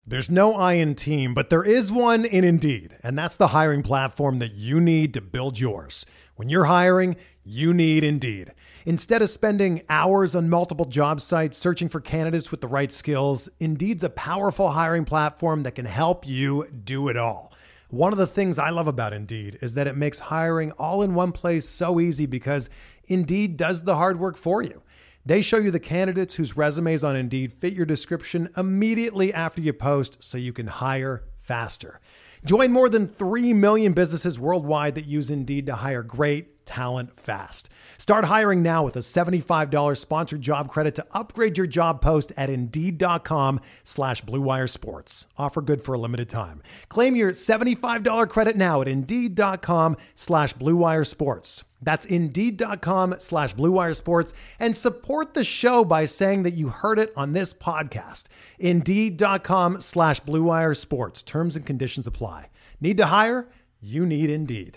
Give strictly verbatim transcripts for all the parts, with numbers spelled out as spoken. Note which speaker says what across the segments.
Speaker 1: There's no I in team, but there is one in Indeed, and that's the hiring platform that you need to build yours. When you're hiring, you need Indeed. Instead of spending hours on multiple job sites searching for candidates with the right skills, Indeed's a powerful hiring platform that can help you do it all. One of the things I love about Indeed is that it makes hiring all in one place so easy because Indeed does the hard work for you. They show you the candidates whose resumes on Indeed fit your description immediately after you post so you can hire faster. Join more than three million businesses worldwide that use Indeed to hire great talent fast. Start hiring now with a seventy-five dollars sponsored job credit to upgrade your job post at Indeed.com slash Blue Wire Sports. Offer good for a limited time. Claim your seventy-five dollars credit now at Indeed.com slash Blue Wire Sports. That's Indeed.com slash Blue Wire Sports, and support the show by saying that you heard it on this podcast. Indeed.com slash Blue Wire Sports. Terms and conditions apply. Need to hire? You need Indeed.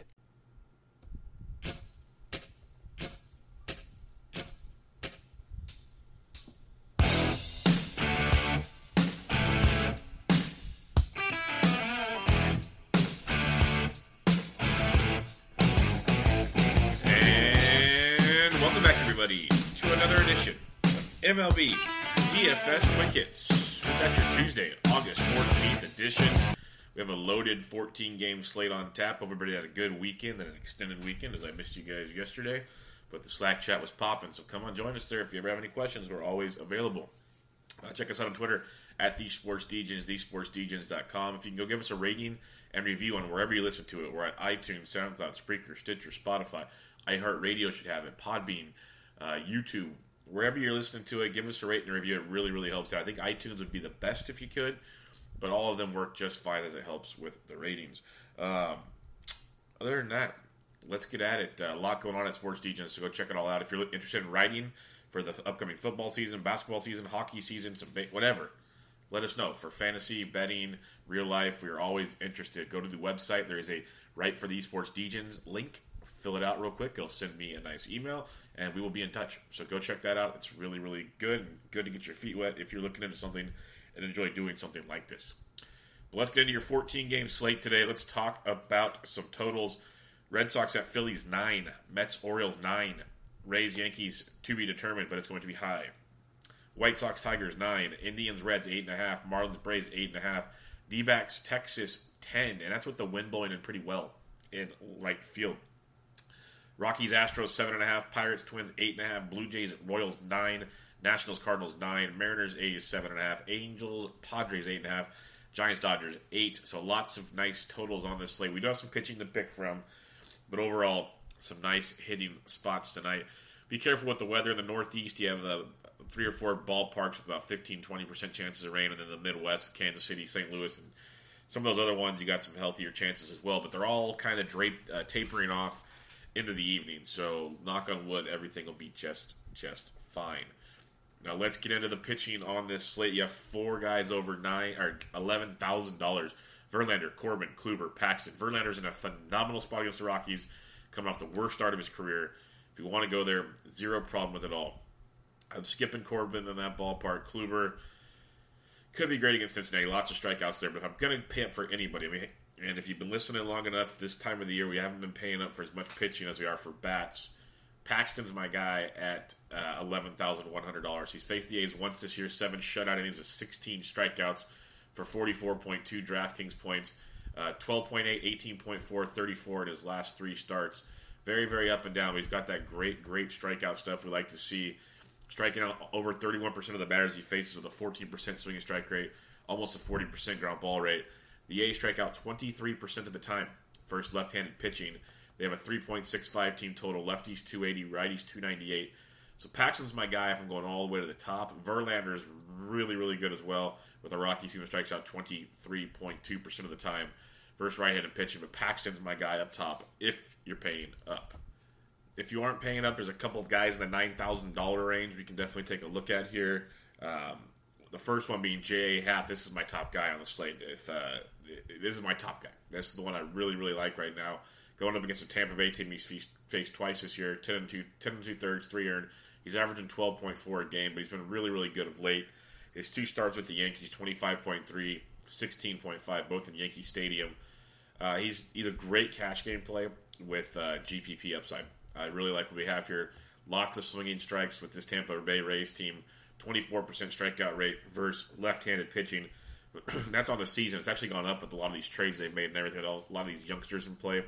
Speaker 2: To another edition of M L B D F S Quick Hits. We've got your Tuesday, August fourteenth edition. We have a loaded fourteen-game slate on tap. Everybody had a good weekend and an extended weekend, as I missed you guys yesterday. But the Slack chat was popping, so come on, join us there. If you ever have any questions, we're always available. Uh, check us out on Twitter at TheSportsDegens, the sports degens dot com. If you can go give us a rating and review on wherever you listen to it. We're at iTunes, SoundCloud, Spreaker, Stitcher, Spotify. iHeartRadio should have it. Podbean. Uh, YouTube, wherever you're listening to it, give us a rating and review. It really, really helps out. I think iTunes would be the best if you could, but all of them work just fine as it helps with the ratings. Um, other than that, let's get at it. Uh, a lot going on at Sports Degens, so go check it all out. If you're interested in writing for the upcoming football season, basketball season, hockey season, some whatever, let us know. For fantasy, betting, real life, we're always interested. Go to the website. There is a Write for the Sports Degens link. Fill it out real quick. It'll send me a nice email, and we will be in touch. So go check that out. It's really, really good. And good to get your feet wet if you're looking into something and enjoy doing something like this. But let's get into your fourteen-game slate today. Let's talk about some totals. Red Sox at Phillies, nine. Mets, Orioles, nine. Rays, Yankees, to be determined, but it's going to be high. White Sox, Tigers, nine. Indians, Reds, eight point five. Marlins, Braves, eight point five. D-backs, Texas, ten. And that's with the wind blowing in pretty well in right field. Rockies, Astros, seven point five. Pirates, Twins, eight point five. Blue Jays, Royals, nine. Nationals, Cardinals, nine. Mariners, A's, seven point five. Angels, Padres, eight point five. Giants, Dodgers, eight. So lots of nice totals on this slate. We do have some pitching to pick from, but overall, some nice hitting spots tonight. Be careful with the weather. In the Northeast, you have the three or four ballparks with about fifteen to twenty percent chances of rain, and then the Midwest, Kansas City, Saint Louis, and some of those other ones, you got some healthier chances as well. But they're all kind of draped, uh, tapering off into the evening, so knock on wood, everything will be just just fine. Now let's get into the pitching on this slate. You have four guys over nine or eleven thousand dollars. Verlander, Corbin, Kluber, Paxton. Verlander's in a phenomenal spot against the Rockies, coming off the worst start of his career. If you want to go there, zero problem with it all. I'm skipping Corbin in that ballpark. Kluber could be great against Cincinnati. Lots of strikeouts there, but if I'm going to pay up for anybody, I mean, and if you've been listening long enough, this time of the year, we haven't been paying up for as much pitching as we are for bats. Paxton's my guy at uh, eleven thousand one hundred dollars. He's faced the A's once this year, seven shutout innings with sixteen strikeouts for forty-four point two DraftKings points, uh, twelve point eight, eighteen point four, thirty-four in his last three starts. Very, very up and down, but he's got that great, great strikeout stuff we like to see. Striking out over thirty-one percent of the batters he faces with a fourteen percent swinging strike rate, almost a forty percent ground ball rate. The A's strike out twenty-three percent of the time for his left-handed pitching. They have a three point six five team total. Lefties two eighty, righties two ninety-eight. So Paxton's my guy if I'm going all the way to the top. Verlander is really, really good as well, with the Rockies team that strikes out twenty-three point two percent of the time versus right-handed pitching. But Paxton's my guy up top if you're paying up. If you aren't paying up, there's a couple of guys in the nine thousand dollars range we can definitely take a look at here. Um, the first one being J A. Happ. This is my top guy on the slate. If, uh, this is my top guy. This is the one I really, really like right now. Going up against the Tampa Bay team he's faced twice this year, ten and two, ten and two thirds, three earned. He's averaging twelve point four a game, but he's been really, really good of late. His two starts with the Yankees, twenty-five point three, sixteen point five, both in Yankee Stadium. Uh, he's he's a great cash game play with uh, G P P upside. I really like what we have here. Lots of swinging strikes with this Tampa Bay Rays team. twenty-four percent strikeout rate versus left-handed pitching. That's on the season. It's actually gone up with a lot of these trades they've made and everything. A lot of these youngsters in play.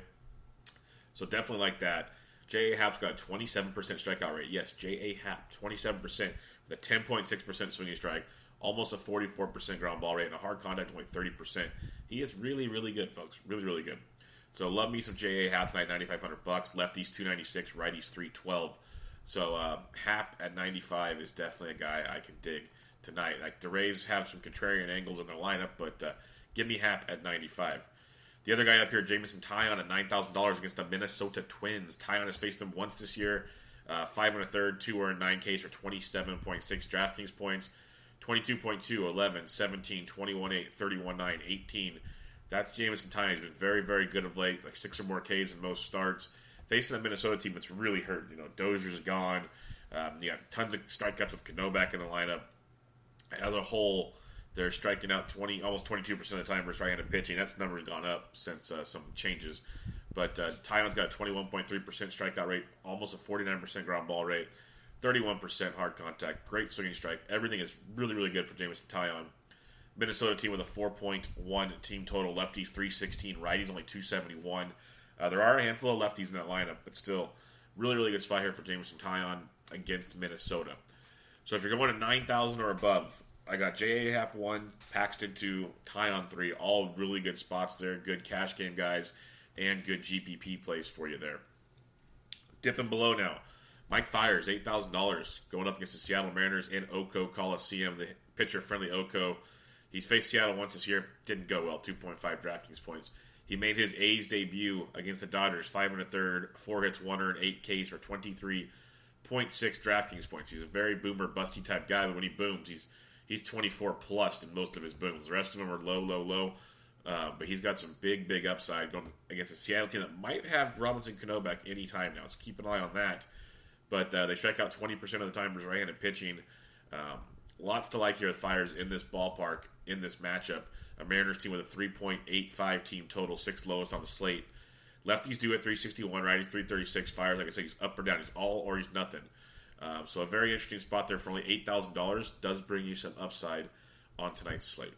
Speaker 2: So definitely like that. J A. Happ's got a twenty-seven percent strikeout rate. Yes, J A. Happ, twenty-seven percent with a ten point six percent swinging strike. Almost a forty-four percent ground ball rate and a hard contact only thirty percent. He is really, really good, folks. Really, really good. So love me some J A. Happ tonight, ninety-five hundred bucks. Lefties two ninety-six, righties three twelve. So uh, Happ at ninety-five is definitely a guy I can dig tonight. Like the Rays have some contrarian angles in their lineup, but uh, give me Happ at ninety-five. The other guy up here, Jameson Taillon at nine thousand dollars against the Minnesota Twins. Taillon has faced them once this year. Uh, five and a third, two earned, nine Ks for twenty-seven point six DraftKings points. twenty-two point two, eleven, seventeen, twenty-one eight, thirty-one nine, eighteen. That's Jameson Taillon. He's been very, very good of late, like six or more Ks in most starts. Facing the Minnesota team, it's really hurt. You know, Dozier's gone. Um, you got tons of strikeouts with Cano back in the lineup. As a whole, they're striking out twenty, almost twenty-two percent of the time versus right-handed pitching. That number's gone up since uh, some changes. But uh, Taillon's got a twenty-one point three percent strikeout rate, almost a forty-nine percent ground ball rate, thirty-one percent hard contact, great swinging strike. Everything is really, really good for Jameson Taillon. Minnesota team with a four point one team total. Lefties three sixteen, righties only two seventy-one. Uh, there are a handful of lefties in that lineup, but still, really, really good spot here for Jameson Taillon against Minnesota. So if you're going to nine thousand or above, I got J A. Happ one, Paxton two, Taillon three, all really good spots there. Good cash game guys and good G P P plays for you there. Dipping below now. Mike Fiers, eight thousand dollars, going up against the Seattle Mariners in Oco Coliseum. The pitcher-friendly Oco. He's faced Seattle once this year. Didn't go well, two point five DraftKings points. He made his A's debut against the Dodgers, five and a third, four hits, one earned, eight Ks for twenty-three point six DraftKings points. He's a very boomer, busty type guy, but when he booms, he's he's twenty-four plus in most of his booms. The rest of them are low, low, low. Uh, but he's got some big, big upside going against a Seattle team that might have Robinson Cano back any time now, so keep an eye on that. But uh, they strike out twenty percent of the time versus right-handed pitching. Um, lots to like here with Fiers in this ballpark, in this matchup. A Mariners team with a three point eight five team total, sixth lowest on the slate. Lefties do at three sixty-one, righties three thirty-six. Fiers, like I said, he's up or down. He's all or he's nothing. Um, so a very interesting spot there for only eight thousand dollars. Does bring you some upside on tonight's slate.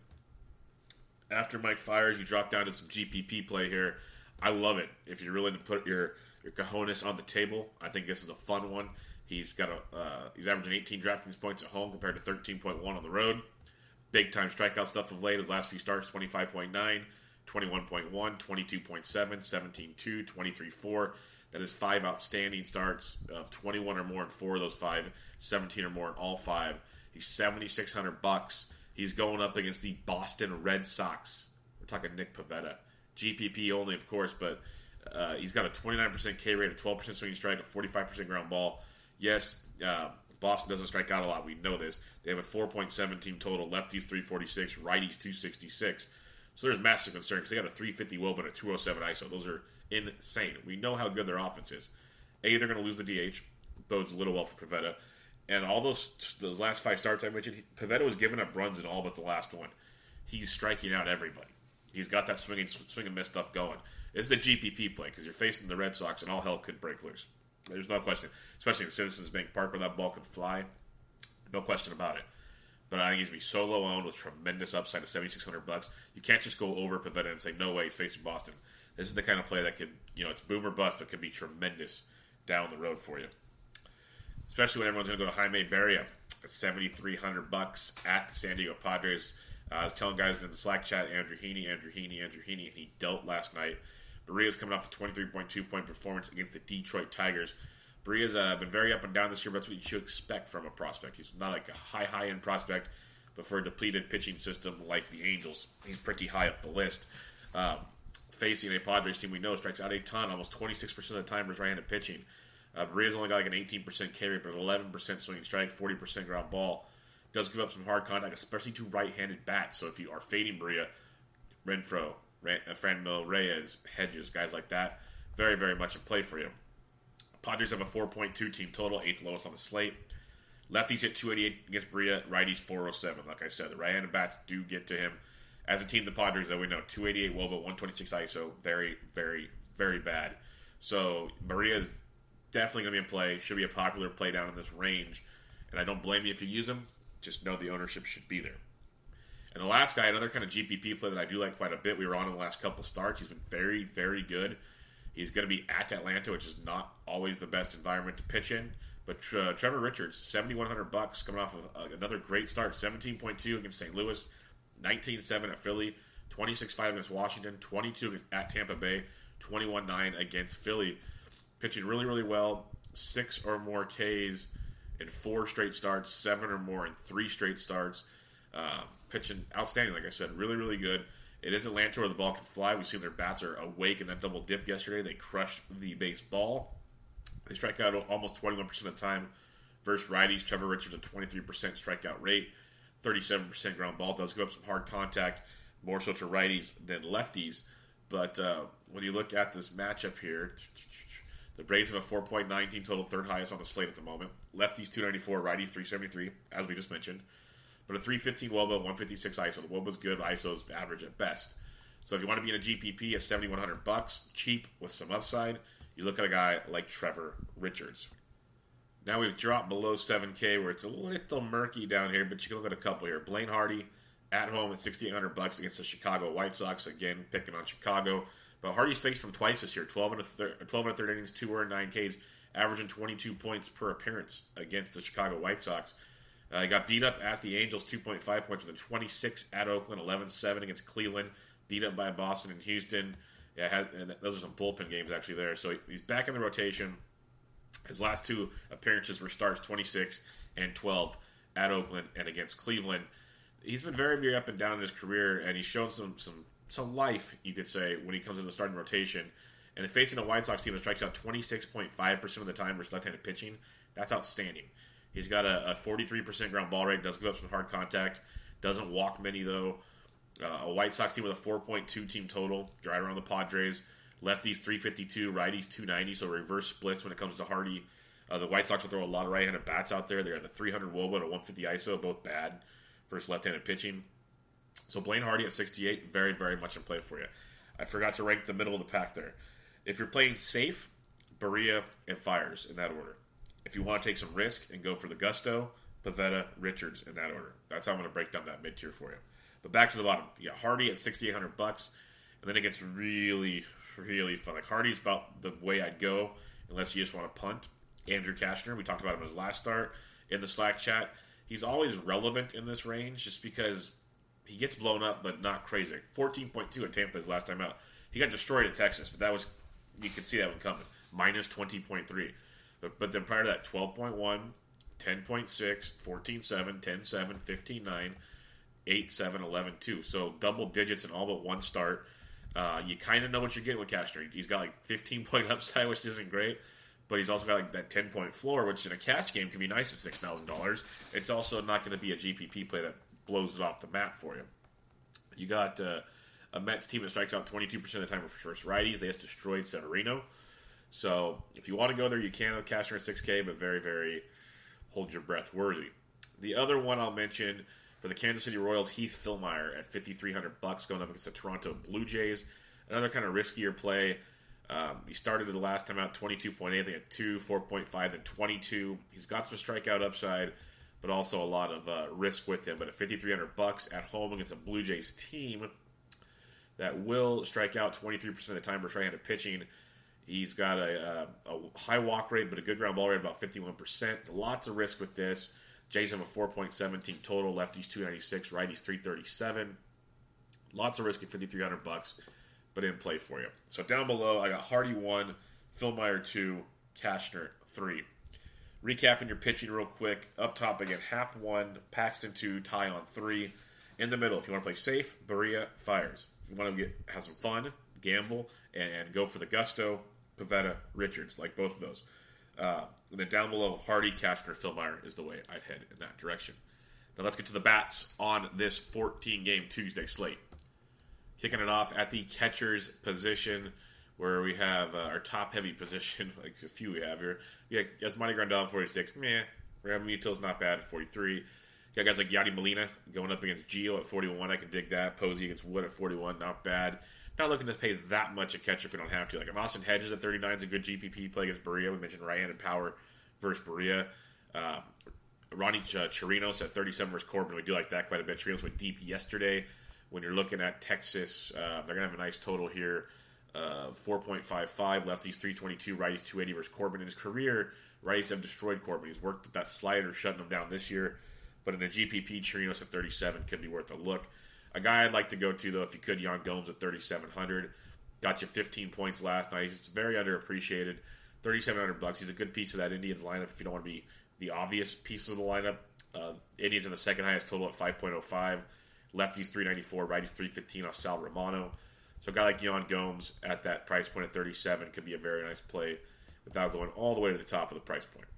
Speaker 2: After Mike Fiers, you drop down to some G P P play here. I love it. If you're willing to put your, your cojones on the table, I think this is a fun one. He's got a uh, he's averaging eighteen DraftKings points at home compared to thirteen point one on the road. Big time strikeout stuff of late. His last few starts, twenty-five point nine, twenty-one point one, twenty-two point seven, seventeen two, twenty-three four. That is five outstanding starts of twenty-one or more in four of those five, seventeen or more in all five. He's seventy-six hundred bucks. He's going up against the Boston Red Sox. We're talking Nick Pivetta. G P P only, of course, but uh, he's got a twenty-nine percent K rate, a twelve percent swinging strike, a forty-five percent ground ball. Yes, uh, Boston doesn't strike out a lot. We know this. They have a four point seven team total. Lefties three forty-six, righties two sixty-six. So there's massive concern because they got a three fifty W O B and a two oh seven I S O. Those are insane. We know how good their offense is. A, they're going to lose the D H. Bodes a little well for Pivetta. And all those those last five starts I mentioned, Pivetta was giving up runs in all but the last one. He's striking out everybody. He's got that swing and, swing and miss stuff going. This is a G P P play because you're facing the Red Sox and all hell could break loose. There's no question. Especially in Citizens Bank Park where that ball could fly. No question about it. But I think he's going to be solo owned with tremendous upside of seventy-six hundred bucks. You can't just go over Pivetta and say, no way, he's facing Boston. This is the kind of play that could, you know, it's boom or bust, but can be tremendous down the road for you. Especially when everyone's going to go to Jaime Barria at seventy-three hundred bucks at the San Diego Padres. Uh, I was telling guys in the Slack chat, Andrew Heaney, Andrew Heaney, Andrew Heaney, and he dealt last night. Barria's coming off a twenty-three point two point performance against the Detroit Tigers. Barria's uh, been very up and down this year, but that's what you should expect from a prospect. He's not like a high, high-end prospect, but for a depleted pitching system like the Angels, he's pretty high up the list. Um, facing a Padres team we know strikes out a ton, almost twenty-six percent of the time versus right-handed pitching. Uh, Barria's only got like an eighteen percent K rate, but eleven percent swinging strike, forty percent ground ball. Does give up some hard contact, especially to right-handed bats. So if you are fading Barria, Renfroe, Franmil Reyes, Hedges, guys like that, very, very much in play for you. Padres have a four point two team total, eighth lowest on the slate. Lefties hit two eighty-eight against Barria, righties four oh seven. Like I said, the right-handed bats do get to him. As a team, the Padres, though, we know two eighty-eight W O B A, one twenty-six I S O, very, very, very bad. So Barria is definitely going to be in play. Should be a popular play down in this range. And I don't blame you if you use him. Just know the ownership should be there. And the last guy, another kind of G P P play that I do like quite a bit. We were on in the last couple starts. He's been very, very good. He's going to be at Atlanta, which is not always the best environment to pitch in. But uh, Trevor Richards, seventy-one hundred bucks, coming off of uh, another great start. seventeen point two against Saint Louis, nineteen seven at Philly, twenty-six five against Washington, twenty-two at Tampa Bay, twenty-one nine against Philly. Pitching really, really well. Six or more Ks in four straight starts, seven or more in three straight starts. Uh, pitching outstanding, like I said, really, really good. It is Atlanta where the ball can fly. We've seen their bats are awake in that double dip yesterday. They crushed the base ball. They strike out almost twenty-one percent of the time versus righties. Trevor Richards, a twenty-three percent strikeout rate, thirty-seven percent ground ball. Does give up some hard contact, more so to righties than lefties. But uh, when you look at this matchup here, the Braves have a four point one nine team total, third highest on the slate at the moment. Lefties two ninety-four, righties three seventy-three, as we just mentioned. But a three fifteen W O B A, one fifty-six I S O. The W O B A's good, I S O's average at best. So if you want to be in a G P P at seventy-one hundred bucks, cheap with some upside, you look at a guy like Trevor Richards. Now we've dropped below seven K where it's a little murky down here, but you can look at a couple here. Blaine Hardy at home at sixty-eight hundred bucks against the Chicago White Sox. Again, picking on Chicago. But Hardy's faced from twice this year. twelve and a third, twelve and a third innings, two earned, nine Ks, averaging twenty-two points per appearance against the Chicago White Sox. Uh, he got beat up at the Angels, two point five points with a twenty-six at Oakland, eleven seven against Cleveland, beat up by Boston and Houston. Yeah, had, and those are some bullpen games actually there. So he's back in the rotation. His last two appearances were starts, twenty-six and twelve at Oakland and against Cleveland. He's been very, very up and down in his career, and he's shown some some some life, you could say, when he comes into the starting rotation. And facing a White Sox team that strikes out twenty-six point five percent of the time versus left-handed pitching, that's outstanding. He's got a, a forty-three percent ground ball rate, does give up some hard contact, doesn't walk many, though. Uh, a White Sox team with a four point two team total, right around the Padres. Lefties three fifty-two, righties two ninety, so reverse splits when it comes to Hardy. Uh, the White Sox will throw a lot of right-handed bats out there. They're at the three hundred W O B A to one fifty I S O, both bad versus left-handed pitching. So Blaine Hardy at sixty-eight, very, very much in play for you. I forgot to rank the middle of the pack there. If you're playing safe, Barria and Fiers in that order. If you want to take some risk and go for the Gusto, Pivetta, Richards in that order. That's how I'm going to break down that mid-tier for you. But back to the bottom. Yeah, Hardy at sixty-eight hundred bucks, and then it gets really, really fun. Like Hardy's about the way I'd go, unless you just want to punt. Andrew Kashner, we talked about him in his last start in the Slack chat. He's always relevant in this range just because he gets blown up, but not crazy. fourteen point two at Tampa his last time out. He got destroyed at Texas, but that was, you could see that one coming. Minus twenty point three. But, but then prior to that, twelve point one, ten point six, fourteen seven, ten seven, fifteen nine, eight seven, eleven two. So double digits in all but one start. Uh, you kind of know what you're getting with Kashner. He's got like fifteen point upside, which isn't great. But he's also got like that ten point floor, which in a cash game can be nice at six thousand dollars. It's also not going to be a G P P play that blows it off the map for you. You got uh, a Mets team that strikes out twenty-two percent of the time with first righties. They just destroyed Severino. So if you want to go there, you can with Kashner at six K, but very, very hold your breath worthy. The other one I'll mention for the Kansas City Royals, Heath Fillmyer at fifty-three hundred bucks going up against the Toronto Blue Jays. Another kind of riskier play. Um, he started the last time out twenty-two point eight. They had two, four point five, then twenty-two. He's got some strikeout upside, but also a lot of uh, risk with him. But at fifty-three hundred bucks at home against a Blue Jays team that will strike out twenty-three percent of the time for right-handed pitching. He's got a, a, a high walk rate, but a good ground ball rate, about fifty-one percent. Lots of risk with this. Jays have a four point one seven total. Lefties two ninety-six, righties three thirty-seven. Lots of risk at fifty-three hundred bucks, but in play for you. So down below, I got Hardy one, Fillmyer two, Kashner three. Recapping your pitching real quick. Up top again, Happ one, Paxton two, Ty on three. In the middle, if you want to play safe, Barria, Fiers. If you want to get have some fun, gamble, and, and go for the Gusto, Pivetta, Richards, like both of those. Uh, and then down below, Hardy, Kashner, Fillmyer is the way I'd head in that direction. Now let's get to the bats on this fourteen-game Tuesday slate. Kicking it off at the catcher's position, where we have uh, our top-heavy position, like a few we have here. Yeah, Yasmani Grandal, forty-six. Meh. Realmuto's not bad, forty-three. got guys like Yanni Molina going up against Gio at forty-one. I can dig that. Posey against Wood at forty-one. Not bad. Not looking to pay that much a catcher if we don't have to. Like if Austin Hedges at thirty-nine is a good G P P play against Berea. We mentioned right-handed power versus Berea. Uh, Ronnie uh, Chirinos at thirty-seven versus Corbin. We do like that quite a bit. Chirinos went deep yesterday. When you're looking at Texas, uh, they're going to have a nice total here. Uh, four point five five. Lefties three twenty-two. Righties two eighty versus Corbin. In his career, righties have destroyed Corbin. He's worked with that slider, shutting him down this year. But in a G P P, Chirinos at thirty-seven could be worth a look. A guy I'd like to go to, though, if you could, Yan Gomes at thirty-seven hundred. Got you fifteen points last night. He's very underappreciated. thirty-seven hundred bucks. He's a good piece of that Indians lineup if you don't want to be the obvious piece of the lineup. Uh, Indians in the second highest total at five point oh five. Lefties three ninety-four. Righties three fifteen off Sal Romano. So a guy like Yan Gomes at that price point at thirty-seven could be a very nice play without going all the way to the top of the price point.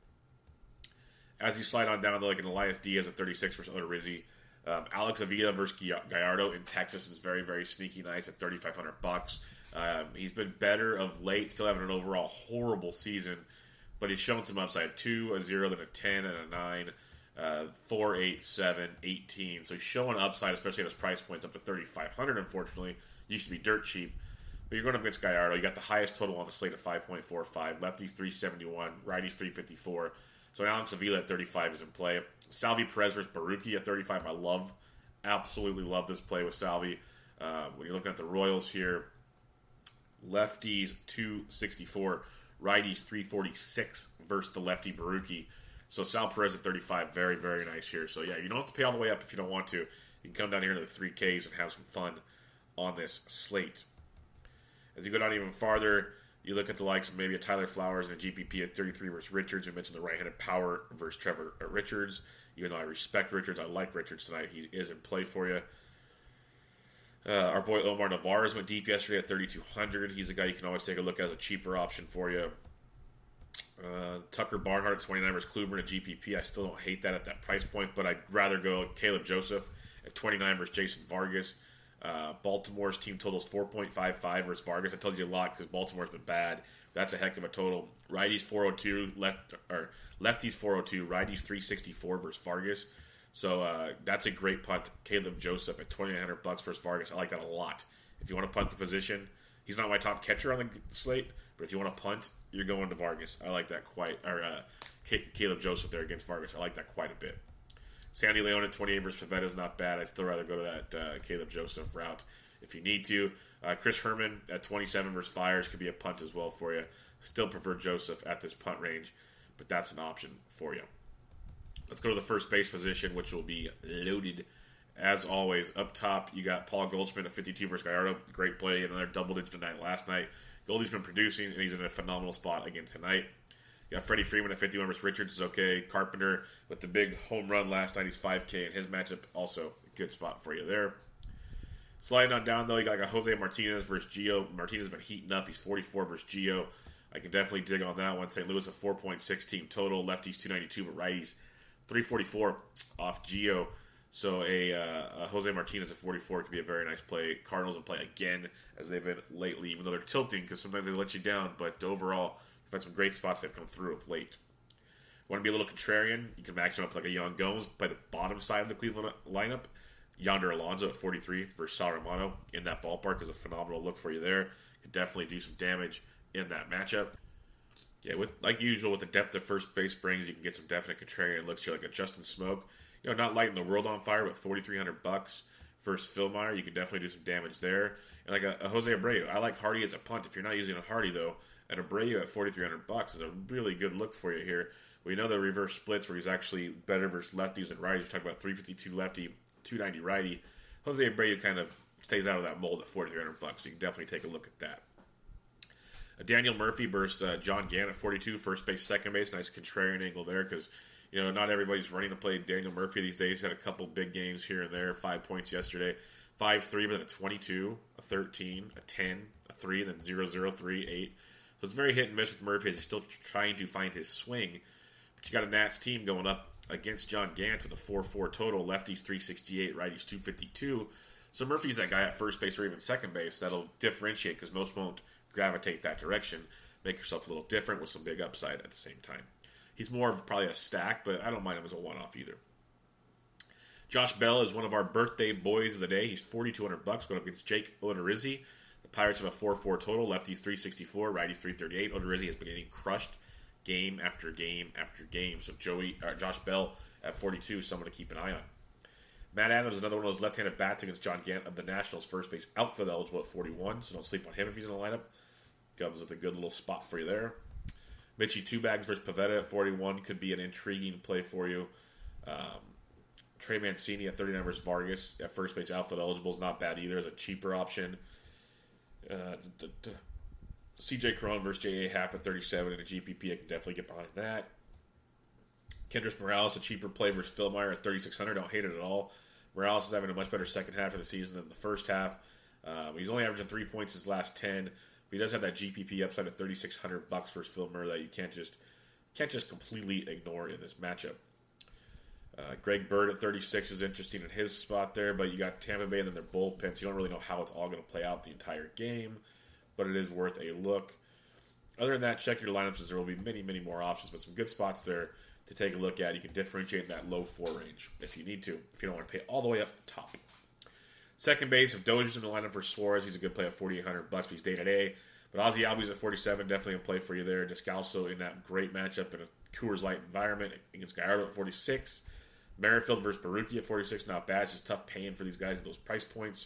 Speaker 2: As you slide on down, though, like an Elias Diaz at thirty-six versus Odorizzi. Um, Alex Avila versus Gallardo in Texas is very, very sneaky nice at thirty-five hundred bucks. Um, he's been better of late, still having an overall horrible season, but he's shown some upside. two, a zero, then a ten, and a nine, uh, four, eight, seven, eighteen. So he's showing upside, especially at his price points up to thirty-five hundred, unfortunately. Used to be dirt cheap. But you're going up against Gallardo. You got the highest total on the slate at five point four five. Lefties three seventy-one, righties three fifty-four. So Alex Avila at thirty-five is in play. Salvi Perez versus Baruki at thirty-five. I love, absolutely love this play with Salvi. Uh, when you're looking at the Royals here, lefties two sixty-four, righties three forty-six versus the lefty Baruki. So Sal Perez at thirty-five, very, very nice here. So yeah, you don't have to pay all the way up if you don't want to. You can come down here to the three Ks and have some fun on this slate. As you go down even farther, you look at the likes of maybe a Tyler Flowers and a G P P at thirty-three versus Richards. We mentioned the right-handed power versus Trevor Richards. Even though I respect Richards, I like Richards tonight. He is in play for you. Uh, our boy Omar Narvaez went deep yesterday at thirty-two hundred. He's a guy you can always take a look at as a cheaper option for you. Uh, Tucker Barnhart at twenty-nine versus Kluber at G P P. I still don't hate that at that price point, but I'd rather go Caleb Joseph at twenty-nine versus Jason Vargas. Uh, Baltimore's team totals four point five five versus Vargas. That tells you a lot because Baltimore's been bad. That's a heck of a total. Righties four oh two, left or lefties four oh two, righties three sixty-four versus Vargas. So uh, that's a great punt. Caleb Joseph at twenty-nine hundred bucks versus Vargas. I like that a lot. If you want to punt the position, he's not my top catcher on the slate, but if you want to punt, you're going to Vargas. I like that quite. Or uh, Caleb Joseph there against Vargas. I like that quite a bit. Sandy Leon at twenty-eight versus Pivetta is not bad. I'd still rather go to that uh, Caleb Joseph route if you need to. Uh, Chris Herman at twenty-seven versus Fires could be a punt as well for you. Still prefer Joseph at this punt range, but that's an option for you. Let's go to the first base position, which will be loaded. As always, up top, you got Paul Goldschmidt at fifty-two versus Gallardo. Great play. Another double-digit tonight last night. Goldie's been producing, and he's in a phenomenal spot again tonight. You got Freddie Freeman at fifty-one versus Richards is okay. Carpenter with the big home run last night. He's five K, and his matchup also a good spot for you there. Sliding on down, though, you got like a Jose Martinez versus Gio. Martinez has been heating up. He's forty-four versus Gio. I can definitely dig on that one. Saint Louis a four point six team total. Lefties two ninety-two, but righties three forty-four off Gio. So a, uh, a Jose Martinez at forty-four could be a very nice play. Cardinals will play again as they've been lately, even though they're tilting because sometimes they let you down. But overall, they've had some great spots that have come through of late. If you want to be a little contrarian, you can match them up like a Yan Gomes by the bottom side of the Cleveland lineup. Yonder Alonso at forty-three versus Sal Romano in that ballpark is a phenomenal look for you there. Can definitely do some damage in that matchup. Yeah, with like usual, with the depth of first base brings, you can get some definite contrarian looks here, like a Justin Smoke. You know, not lighting the world on fire, but forty-three hundred bucks versus Philmeyer, you can definitely do some damage there. And like a, a Jose Abreu, I like Hardy as a punt. If you're not using a Hardy though, an Abreu at forty-three hundred bucks is a really good look for you here. We know the reverse splits where he's actually better versus lefties and righties. We're talking about three fifty-two lefty, two ninety righty. Jose Abreu kind of stays out of that mold at forty-three hundred bucks, so you can definitely take a look at that. Uh, Daniel Murphy versus uh, John Gant at forty-two, first base, second base. Nice contrarian angle there because, you know, not everybody's running to play Daniel Murphy these days. Had a couple big games here and there, five points yesterday. five three, but then a twenty-two, a thirteen, a ten, a three, and then zero zero three eight. So it's very hit and miss with Murphy as he's still trying to find his swing. But you got a Nats team going up against John Gant with a four four total. Lefties three sixty-eight, righties two fifty-two. So Murphy's that guy at first base or even second base that'll differentiate because most won't gravitate that direction. Make yourself a little different with some big upside at the same time. He's more of probably a stack, but I don't mind him as a one-off either. Josh Bell is one of our birthday boys of the day. He's forty-two hundred bucks going up against Jake Odorizzi. The Pirates have a four four total. Lefties three sixty-four, righties three thirty-eight. Odorizzi has been getting crushed game after game after game. So Joey, or Josh Bell at forty-two is someone to keep an eye on. Matt Adams is another one of those left-handed bats against John Gant of the Nationals. First base outfield eligible at forty-one, so don't sleep on him if he's in the lineup. Comes with a good little spot for you there. Mitchie Two Bags versus Pavetta at forty-one could be an intriguing play for you. Um, Trey Mancini at thirty-nine versus Vargas at first base outfield eligible is not bad either as a cheaper option. Uh, d- d- d- C J Cron versus J A. Happ at thirty-seven in a G P P. I can definitely get behind that. Kendrys Morales, a cheaper play versus Phil Meyer at thirty-six hundred. Don't hate it at all. Morales is having a much better second half of the season than the first half. Um, he's only averaging three points his last ten. But he does have that G P P upside of thirty-six hundred bucks versus Phil Meyer that you can't just can't just completely ignore in this matchup. Uh, Greg Bird at thirty-six is interesting in his spot there, but you got Tampa Bay and then their bullpen, so you don't really know how it's all going to play out the entire game, but it is worth a look. Other than that, check your lineups as there will be many, many more options, but some good spots there to take a look at. You can differentiate in that low four range if you need to, if you don't want to pay all the way up top. Second base, if Dozier's in the lineup for Suarez, he's a good play at forty-eight hundred bucks, but he's day to day. But Ozzie Albies at forty-seven, definitely a play for you there. Descalso in that great matchup in a Coors Light environment against Gallardo at forty-six. Merrifield versus Baruki at forty-six, not bad. It's just tough paying for these guys at those price points.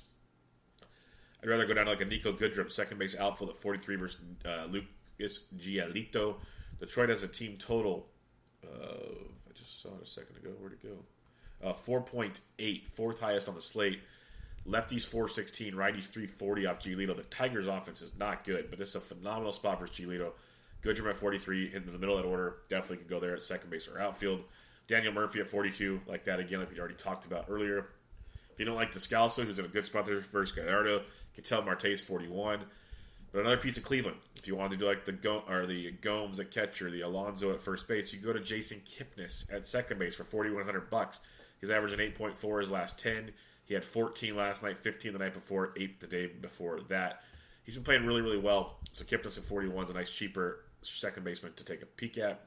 Speaker 2: I'd rather go down to like a Nico Goodrum, second base outfield at forty-three versus uh, Lucas Giolito. Detroit has a team total of, I just saw it a second ago, where'd it go? Uh, four point eight, fourth highest on the slate. Lefties four sixteen, righties three forty off Giolito. The Tigers' offense is not good, but it's a phenomenal spot versus Giolito. Goodrum at forty-three, hitting in the middle of that order. Definitely could go there at second base or outfield. Daniel Murphy at forty-two, like that again, like we already talked about earlier. If you don't like Descalso, who's in a good spot there versus Gallardo, Ketel Marte's forty-one. But another piece of Cleveland, if you want to do like the Go- or the Gomes at catcher, the Alonso at first base, you go to Jason Kipnis at second base for forty-one hundred bucks. He's averaging eight point four his last ten. He had fourteen last night, fifteen the night before, eight the day before that. He's been playing really, really well. So Kipnis at forty-one is a nice, cheaper second baseman to take a peek at.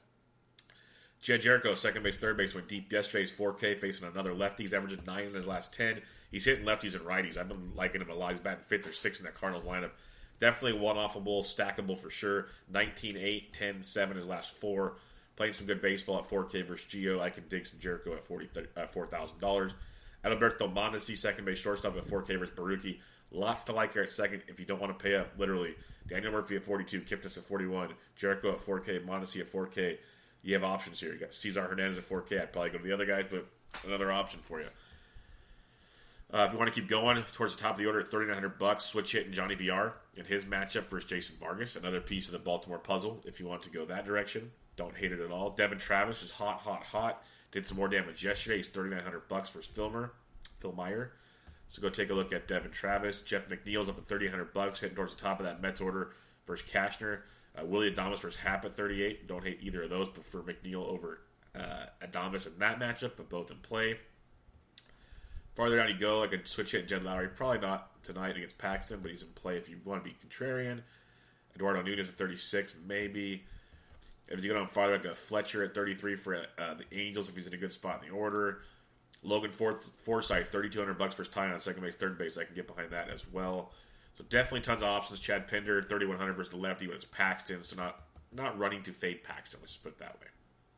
Speaker 2: Jed Jericho, second base, third base, went deep yesterday. He's four K, facing another lefty. He's averaging nine in his last ten. He's hitting lefties and righties. I've been liking him a lot. He's batting fifth or sixth in that Cardinals lineup. Definitely one-offable, stackable for sure. nineteen eight, ten seven his last four. Playing some good baseball at four K versus Gio. I can dig some Jericho at forty, uh, four thousand dollars. Adalberto Mondesi, second base, shortstop at four K versus Baruki. Lots to like here at second if you don't want to pay up, literally. Daniel Murphy at forty-two, Kipnis at forty-one, Jericho at four K, Mondesi at four K. You have options here. You got Cesar Hernandez at four K. I'd probably go to the other guys, but another option for you. Uh, if you want to keep going towards the top of the order at thirty-nine hundred bucks, switch hitting Johnny V R in his matchup versus Jason Vargas. Another piece of the Baltimore puzzle if you want to go that direction. Don't hate it at all. Devin Travis is hot, hot, hot. Did some more damage yesterday. He's thirty-nine hundred bucks versus Filmer, Phil Meyer. So go take a look at Devin Travis. Jeff McNeil's up at thirty-eight hundred bucks, hitting towards the top of that Mets order versus Cashner. Uh, Willie Adames versus Happ at thirty-eight. Don't hate either of those. Prefer McNeil over uh, Adames in that matchup, but both in play. Farther down you go, I could switch hit Jed Lowry. Probably not tonight against Paxton, but he's in play if you want to be contrarian. Eduardo Nunez at thirty-six, maybe. If you go down farther, I got Fletcher at thirty-three for uh, the Angels if he's in a good spot in the order. Logan Forth, Forsythe, thirty-two hundred bucks versus Tyne on second base, third base. I can get behind that as well. So definitely tons of options. Chad Pinder, thirty-one hundred versus the lefty, but it's Paxton, so not not running to fade Paxton. Let's just put it that way.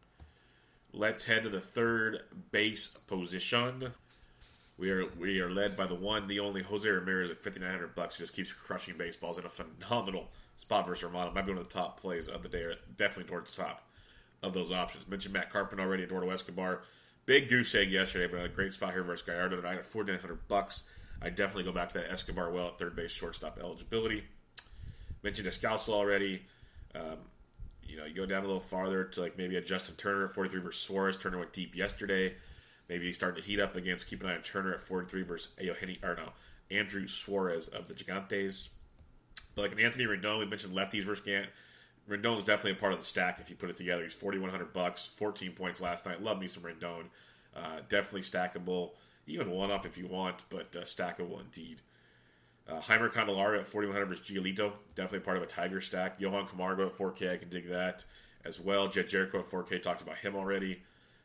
Speaker 2: Let's head to the third base position. We are we are led by the one, the only Jose Ramirez at fifty-nine hundred bucks. He just keeps crushing baseballs in a phenomenal spot versus Romano. Might be one of the top plays of the day, or definitely towards the top of those options. Mentioned Matt Carpenter already, Eduardo Escobar. Big goose egg yesterday, but a great spot here versus Gallardo tonight at forty-nine hundred bucks. I definitely go back to that Escobar well at third base, shortstop eligibility. Mentioned Descalso already. Um, you know, you go down a little farther to like maybe a Justin Turner at forty-three versus Suarez. Turner went deep yesterday. Maybe he's starting to heat up against. Keep an eye on Turner at forty-three versus Eugenio, or no, Andrew Suarez of the Gigantes. But like an Anthony Rendon, we mentioned lefties versus Gant. Rendon is definitely a part of the stack if you put it together. He's forty-one hundred bucks, fourteen points last night. Love me some Rendon. Uh, definitely stackable. Even one-off if you want, but uh, stackable indeed. Uh, Heimer Candelario at forty-one hundred versus Giolito. Definitely part of a Tiger stack. Johan Camargo at four K. I can dig that as well. Jet Jericho at four K. Talked about him already.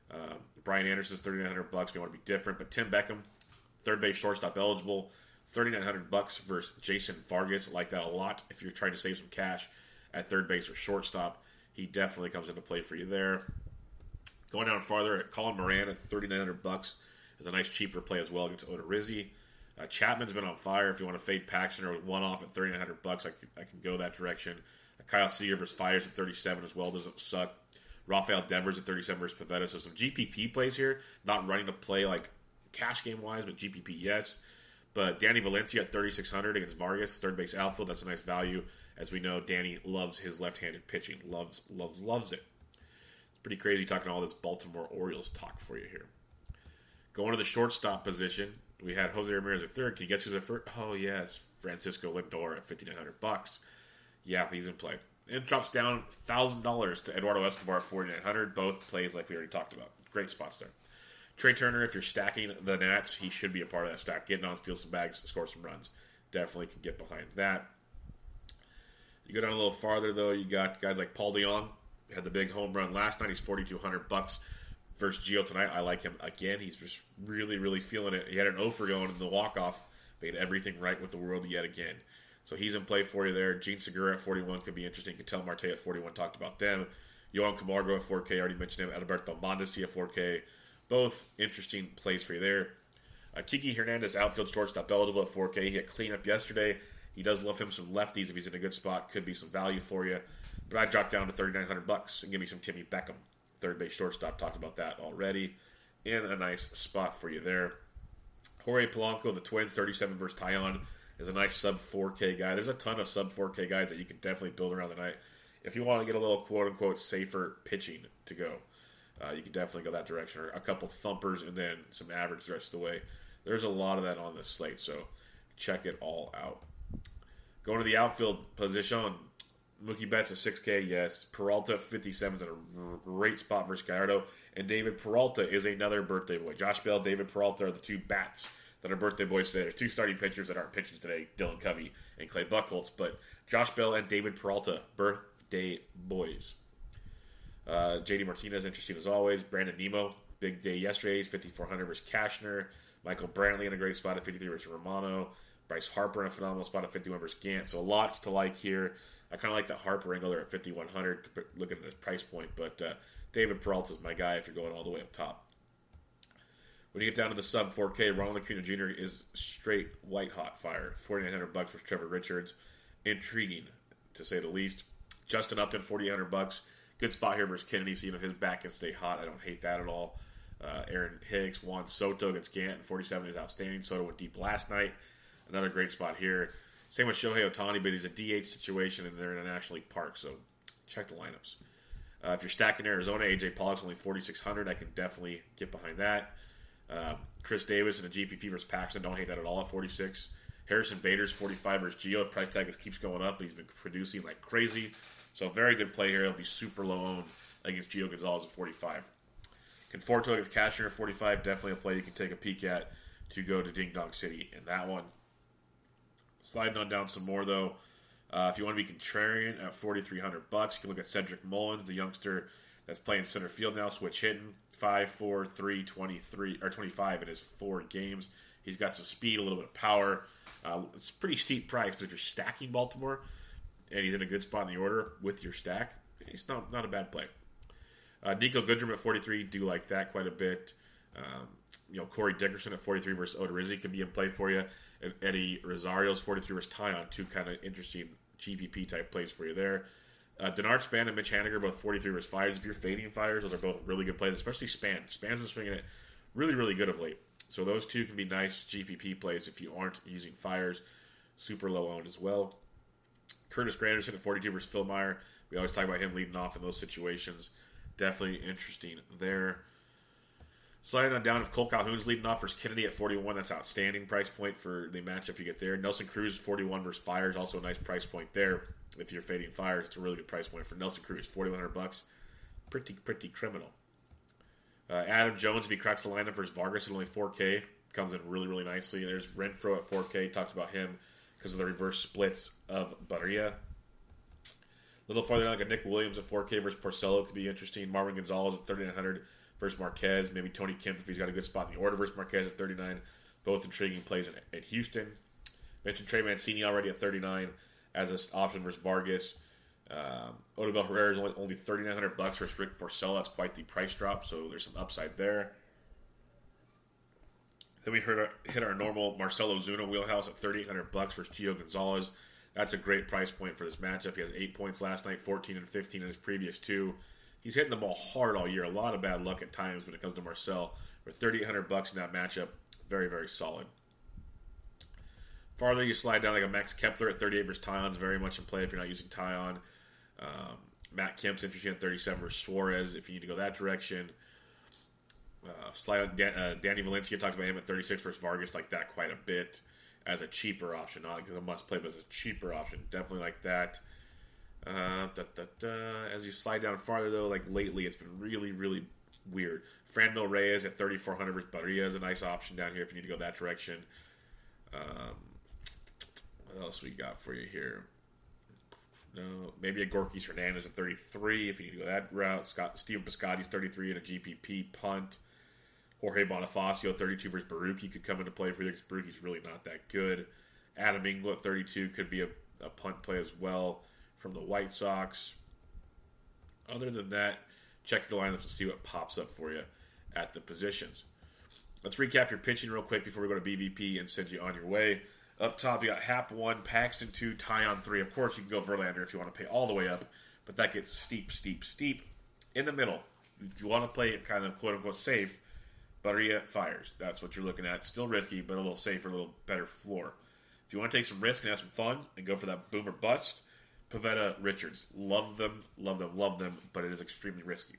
Speaker 2: Uh, Brian Anderson's thirty-nine hundred bucks if you want to be different. But Tim Beckham, third base shortstop eligible, thirty-nine hundred bucks versus Jason Vargas. I like that a lot if you're trying to save some cash at third base or shortstop. He definitely comes into play for you there. Going down farther, Colin Moran at thirty-nine hundred bucks is a nice cheaper play as well against Odorizzi. Uh, Chapman's been on fire. If you want to fade Paxton or one off at thirty-nine hundred bucks, I can, I can go that direction. Uh, Kyle Seager versus Fires at thirty-seven as well doesn't suck. Rafael Devers at thirty-seven versus Pavetta. So some G P P plays here. Not running to play like cash game wise, but G P P yes. But Danny Valencia at thirty-six hundred against Vargas, third base outfield. That's a nice value. As we know, Danny loves his left-handed pitching. Loves, loves, loves it. It's pretty crazy talking all this Baltimore Orioles talk for you here. Going to the shortstop position, we had Jose Ramirez at third. Can you guess who's at first? Oh, yes, Francisco Lindor at fifty-nine hundred bucks. Yeah, he's in play. And drops down one thousand dollars to Eduardo Escobar at forty-nine hundred. Both plays like we already talked about. Great spots there. Trey Turner, if you're stacking the Nats, he should be a part of that stack. Getting on, steal some bags, score some runs. Definitely can get behind that. You go down a little farther, though, you got guys like Paul DeJong. He had the big home run last night. He's forty-two hundred bucks. Versus Gio tonight, I like him again. He's just really, really feeling it. He had an oh for going in the walk-off. Made everything right with the world yet again. So he's in play for you there. Gene Segura at forty-one could be interesting. Ketel Marte at forty-one, talked about them. Yohan Camargo at four K, already mentioned him. Alberto Mondesi at four K. Both interesting plays for you there. Uh, Kiki Hernandez, outfield shortstop, eligible at four K. He had cleanup yesterday. He does love him some lefties if he's in a good spot. Could be some value for you. But I dropped down to thirty-nine hundred bucks and give me some Timmy Beckham. Third base shortstop, talked about that already. In a nice spot for you there. Jorge Polanco, the Twins, thirty-seven versus Taillon, is a nice sub four K guy. There's a ton of sub four K guys that you can definitely build around the night. If you want to get a little quote-unquote safer pitching to go, uh, you can definitely go that direction. Or a couple thumpers and then some average the rest of the way. There's a lot of that on this slate, so check it all out. Going to the outfield position, Mookie Betts at six K, yes. Peralta, fifty-seven, is in a great spot versus Gallardo. And David Peralta is another birthday boy. Josh Bell, David Peralta are the two bats that are birthday boys today. There's two starting pitchers that aren't pitching today, Dylan Covey and Clay Buchholz. But Josh Bell and David Peralta, birthday boys. Uh, J D Martinez, interesting as always. Brandon Nimmo, big day yesterday. He's fifty-four hundred versus Cashner. Michael Brantley in a great spot at fifty-three versus Romano. Bryce Harper in a phenomenal spot at fifty-one versus Gant. So lots to like here. I kind of like that Harper angle there at fifty-one hundred, looking at his price point. But uh, David Peralta is my guy if you're going all the way up top. When you get down to the sub four K, Ronald Acuna Junior is straight white hot fire. forty-nine hundred bucks for Trevor Richards. Intriguing, to say the least. Justin Upton, forty-eight hundred bucks. Good spot here versus Kennedy, seeing if his back can stay hot. I don't hate that at all. Uh, Aaron Hicks, Juan Soto against Gant, forty-seven is outstanding. Soto went deep last night. Another great spot here. Same with Shohei Ohtani, but he's a D H situation, and they're in a National League park, so check the lineups. Uh, if you're stacking Arizona, A J Pollock's only forty-six hundred. I can definitely get behind that. Uh, Chris Davis in a G P P versus Paxton, don't hate that at all at forty-six. Harrison Bader's forty-five versus Gio. Price tag keeps going up, but he's been producing like crazy. So very good play here. He'll be super low owned against Gio Gonzalez at forty-five. Conforto against Cashner at forty-five, definitely a play you can take a peek at to go to Ding Dong City in that one. Sliding on down some more, though. Uh, if you want to be contrarian at forty-three hundred bucks, you can look at Cedric Mullins, the youngster that's playing center field now, switch hitting, five, four, three, twenty-three, or twenty-five in his four games. He's got some speed, a little bit of power. Uh, it's a pretty steep price, but if you're stacking Baltimore and he's in a good spot in the order with your stack, he's not, not a bad play. Uh, Nico Goodrum at forty-three, do like that quite a bit. Um, you know, Corey Dickerson at forty-three versus Odorizzi could be in play for you. And Eddie Rosario's forty-three versus Taillon, two kind of interesting G P P type plays for you there. Uh, Denard Span and Mitch Haniger, both forty-three versus Fires. If you're fading Fires, those are both really good plays, especially Span. Span's been swinging it really, really good of late. So those two can be nice G P P plays if you aren't using Fires. Super low owned as well. Curtis Granderson at forty-two versus Phil Meyer. We always talk about him leading off in those situations. Definitely interesting there. Sliding on down, if Cole Calhoun's leading off versus Kennedy at forty-one, that's outstanding price point for the matchup you get there. Nelson Cruz, forty-one versus Fires, also a nice price point there. If you're fading Fires, it's a really good price point for Nelson Cruz, forty-one hundred bucks. Pretty, pretty criminal. Uh, Adam Jones, if he cracks the lineup versus Vargas at only four K, comes in really, really nicely. There's Renfroe at four K, talked about him because of the reverse splits of Barria. A little farther down, like a Nick Williams at four K versus Porcello could be interesting. Marvin Gonzalez at thirty-nine hundred versus Marquez. Maybe Tony Kemp if he's got a good spot in the order versus Marquez at thirty-nine. Both intriguing plays at, at Houston. Mentioned Trey Mancini already at thirty-nine as an option versus Vargas. Um, Odubel Herrera is only, only thirty-nine hundred bucks versus Rick Porcello. That's quite the price drop, so there's some upside there. Then we heard our, hit our normal Marcelo Ozuna wheelhouse at thirty-eight hundred bucks versus Gio Gonzalez. That's a great price point for this matchup. He has eight points last night, fourteen and fifteen in his previous two. He's hitting the ball hard all year. A lot of bad luck at times when it comes to Marcel. For thirty-eight hundred bucks in that matchup, very, very solid. Farther you slide down like a Max Kepler at thirty-eight versus Tyon is very much in play if you're not using Tyon. Um, Matt Kemp's interesting at thirty-seven versus Suarez if you need to go that direction. Uh, slide on Dan, uh, Danny Valencia, talked about him at thirty-six versus Vargas, like that quite a bit as a cheaper option. Not because a must play, but as a cheaper option. Definitely like that. Uh, da, da, da. As you slide down farther, though, like lately, it's been really, really weird. Franmil Reyes at thirty-four hundred versus Barria is a nice option down here if you need to go that direction. Um, what else we got for you here? No, maybe a Gorkys Hernandez at thirty-three if you need to go that route. Scott Steven Piscotty's thirty-three and a G P P punt. Jorge Bonifacio at thirty-two versus Baruki could come into play for you because Baruki's really not that good. Adam Engel at thirty-two could be a, a punt play as well from the White Sox. Other than that, check your lineups to see what pops up for you at the positions. Let's recap your pitching real quick before we go to B V P and send you on your way. Up top, you got Happ one, Paxton two, Tyon three. Of course, you can go Verlander if you want to pay all the way up, but that gets steep, steep, steep. In the middle, if you want to play it kind of quote-unquote safe, Barria fires. That's what you're looking at. Still risky, but a little safer, a little better floor. If you want to take some risk and have some fun and go for that boomer bust, Pivetta, Richards. Love them, love them, love them, but it is extremely risky.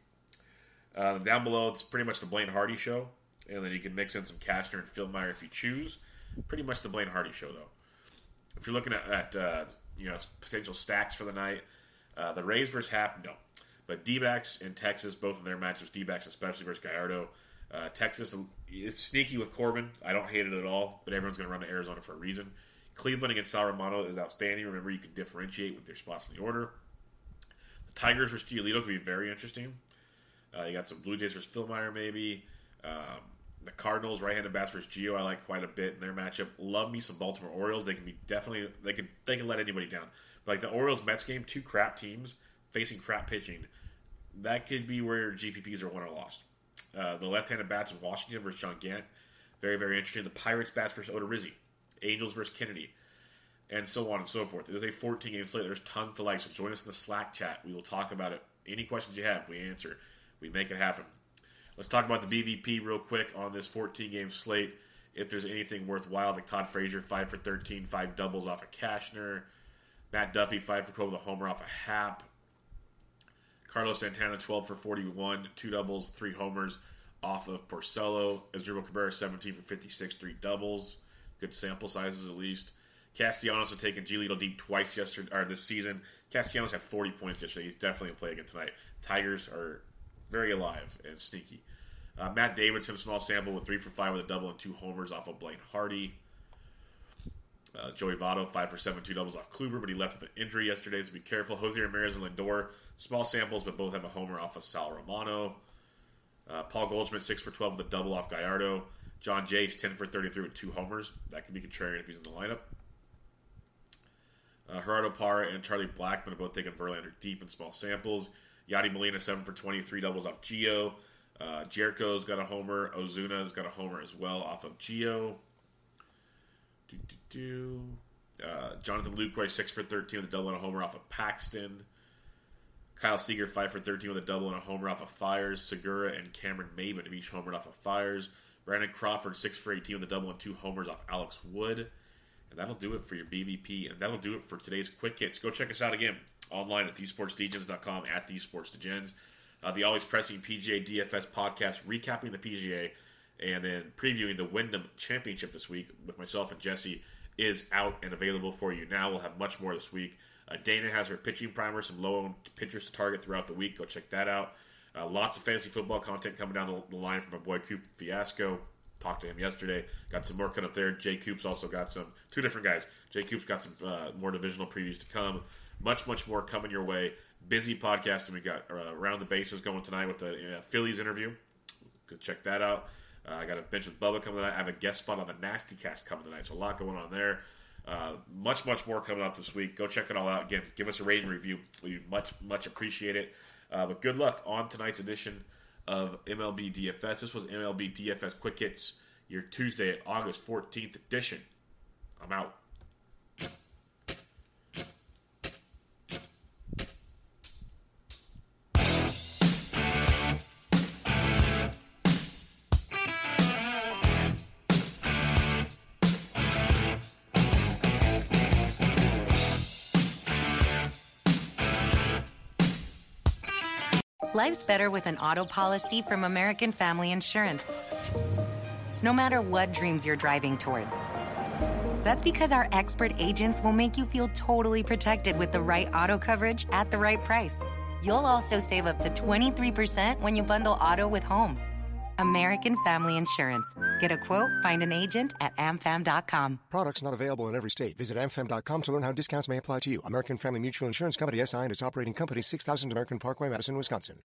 Speaker 2: Uh, down below, it's pretty much the Blaine Hardy show, and then you can mix in some Cashner and Philmeyer if you choose. Pretty much the Blaine Hardy show, though. If you're looking at, at uh, you know potential stacks for the night, uh, the Rays versus Happ, no. But D-backs in Texas, both of their matchups, D-backs especially versus Gallardo. Uh, Texas, it's sneaky with Corbin. I don't hate it at all, but everyone's going to run to Arizona for a reason. Cleveland against Sal Romano is outstanding. Remember, you can differentiate with their spots in the order. The Tigers versus Giolito could be very interesting. Uh, you got some Blue Jays versus Philmeyer, maybe. Um, the Cardinals, right-handed bats versus Gio, I like quite a bit in their matchup. Love me some Baltimore Orioles. They can be definitely they can they can let anybody down. But like the Orioles Mets game, two crap teams facing crap pitching. That could be where G P Ps are won or lost. Uh, the left-handed bats in Washington versus John Gant, very very interesting. The Pirates bats versus Odorizzi, Angels versus Kennedy, and so on and so forth. It is a fourteen-game slate. There's tons to like. So join us in the Slack chat. We will talk about it. Any questions you have, we answer. We make it happen. Let's talk about the B V P real quick on this fourteen-game slate. If there's anything worthwhile, like Todd Frazier, five for thirteen, five doubles off of Cashner. Matt Duffy, five for twelve with a homer off of Happ. Carlos Santana, twelve for forty-one, two doubles, three homers off of Porcello. Asdrubal Cabrera, seventeen for fifty-six, three doubles. Good sample sizes at least. Castellanos has taken Giolito deep twice yesterday or this season. Castellanos had forty points yesterday. He's definitely in play again tonight. Tigers are very alive and sneaky. Uh, Matt Davidson, a small sample with three for five with a double and two homers off of Blaine Hardy. Uh, Joey Votto, five for seven, two doubles off Kluber, but he left with an injury yesterday, so be careful. Jose Ramirez and Lindor, small samples, but both have a homer off of Sal Romano. Uh, Paul Goldschmidt, six for twelve with a double off Gallardo. John Jace, ten for thirty-three with two homers. That can be contrarian if he's in the lineup. Uh, Gerardo Parra and Charlie Blackmon have both taken Verlander deep in small samples. Yadi Molina, seven for twenty-three doubles off Gio. Uh, Jericho's got a homer. Ozuna's got a homer as well off of Gio. Do, do, do. Uh, Jonathan Lucroy, six for thirteen with a double and a homer off of Paxton. Kyle Seager, five for thirteen with a double and a homer off of Fires. Segura and Cameron Maybin have each homered off of Fires. Brandon Crawford, six for eighteen with a double and two homers off Alex Wood. And that'll do it for your B V P. And that'll do it for today's Quick Hits. Go check us out again online at the sports degens dot com, at the sports degens. Uh, the Always Pressing P G A D F S podcast, recapping the P G A and then previewing the Wyndham Championship this week with myself and Jesse is out and available for you now. We'll have much more this week. Uh, Dana has her pitching primer, some low-owned pitchers to target throughout the week. Go check that out. Uh, lots of fantasy football content coming down the line from my boy Coop Fiasco. Talked to him yesterday. Got some more coming up there. Jay Coop's also got some, two different guys. Jay Coop's got some uh, more divisional previews to come. Much, much more coming your way. Busy podcasting. We got uh, Around the Bases going tonight with the uh, Phillies interview go check that out. Uh, I got a bench with Bubba coming tonight. I have a guest spot on the Nasty Cast coming tonight, so a lot going on there. Uh, much, much more coming up this week. Go check it all out. Again, give us a rating review. We much, much appreciate it. Uh, but good luck on tonight's edition of M L B D F S. This was M L B D F S Quick Hits, your Tuesday, August fourteenth edition. I'm out.
Speaker 3: Life's better with an auto policy from American Family Insurance. No matter what dreams you're driving towards. That's because our expert agents will make you feel totally protected with the right auto coverage at the right price. You'll also save up to twenty-three percent when you bundle auto with home. American Family Insurance. Get a quote, find an agent at a m fam dot com.
Speaker 4: Products not available in every state. Visit a m fam dot com to learn how discounts may apply to you. American Family Mutual Insurance Company, S I and its operating company, six thousand American Parkway, Madison, Wisconsin.